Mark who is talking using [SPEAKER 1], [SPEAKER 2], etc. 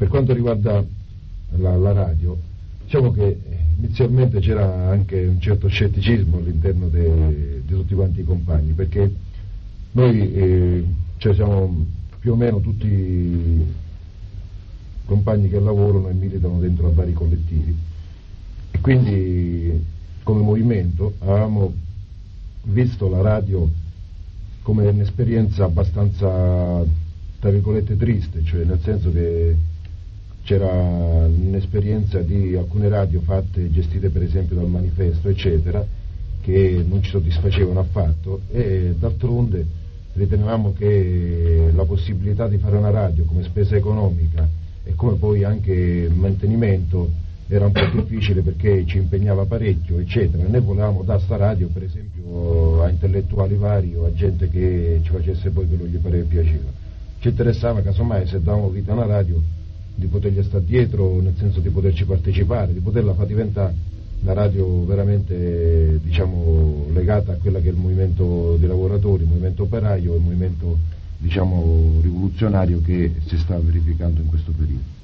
[SPEAKER 1] Per quanto riguarda la radio, diciamo che inizialmente c'era anche un certo scetticismo all'interno di tutti quanti i compagni, perché noi siamo più o meno tutti compagni che lavorano e militano dentro a vari collettivi, e quindi come movimento avevamo visto la radio come un'esperienza abbastanza, tra virgolette, triste, cioè nel senso che c'era un'esperienza di alcune radio fatte, gestite per esempio dal Manifesto, eccetera, che non ci soddisfacevano affatto, e d'altronde ritenevamo che la possibilità di fare una radio come spesa economica e come poi anche mantenimento era un po' difficile, perché ci impegnava parecchio, eccetera. Noi volevamo dare sta radio per esempio a intellettuali vari o a gente che ci facesse poi quello che gli pareva e piaceva. Ci interessava casomai, se davamo vita a una radio, di potergli stare dietro, nel senso di poterci partecipare, di poterla far diventare una radio veramente, diciamo, legata a quella che è il movimento dei lavoratori, il movimento operaio, il movimento, diciamo, rivoluzionario che si sta verificando in questo periodo.